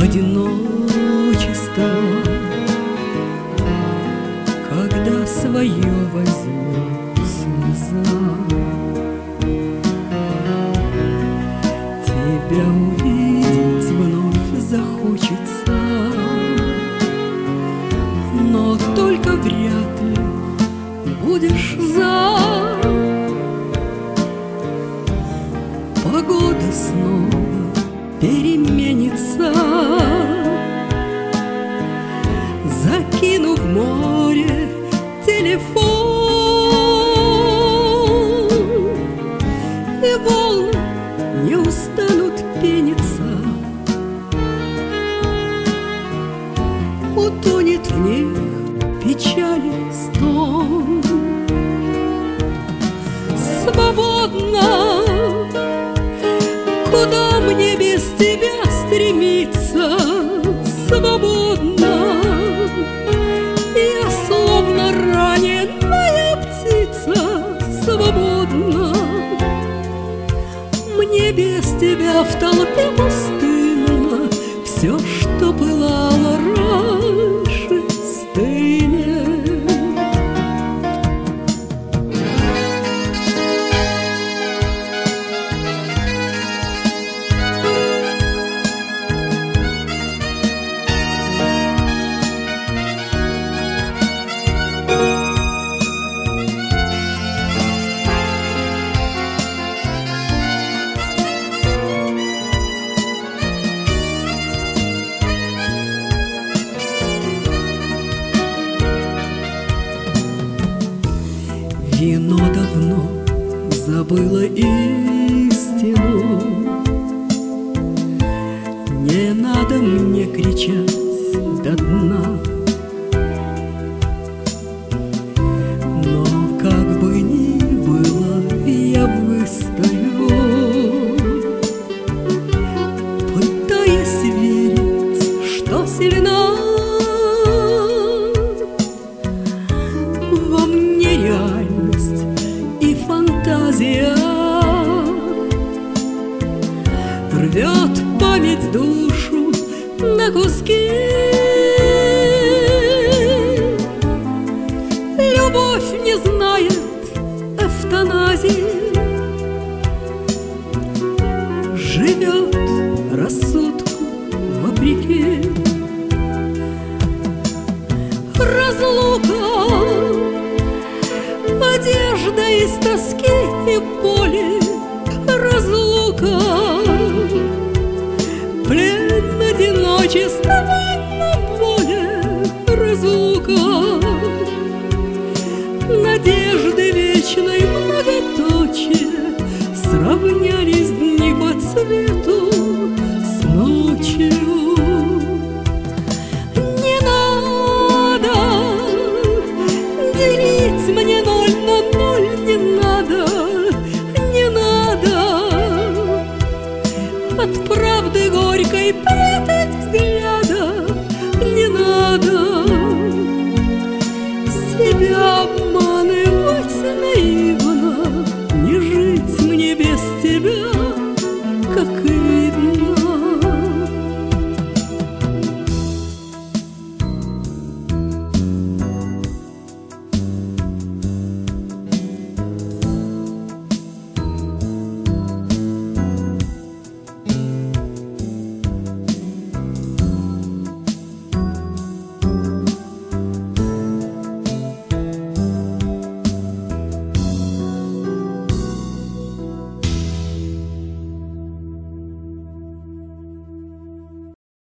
одиночество, когда свое возьмет слеза. Тебя увидеть вновь захочется, но только вряд ли будешь за. Погода снова переменится, закину в море телефон, и волны не устанут пениться, утонет в них печали стон. Свободно, куда мне без тебя стремиться? Свободно, я словно раненая птица. Свободно, мне без тебя в толпе пустынно. Все, что пылало раньше, стынет. Вино давно забыло истину. Не надо мне кричать до дна, но как бы ни было, я выстою, пытаясь верить, что сильна во мне реальность и фантазия. Рвет память душу на куски. Любовь не знает эвтаназии, живет рассудку вопреки. Разлука, одежда из тоски и боли. Разлука, плен одиночества на воле. Разлука, надежды вечной многоточие. Сравнялись дни по цвету с ночью. Не надо делить мне ноль на ноль. Не надо, не надо от правды горькой прятать взгляда. Не надо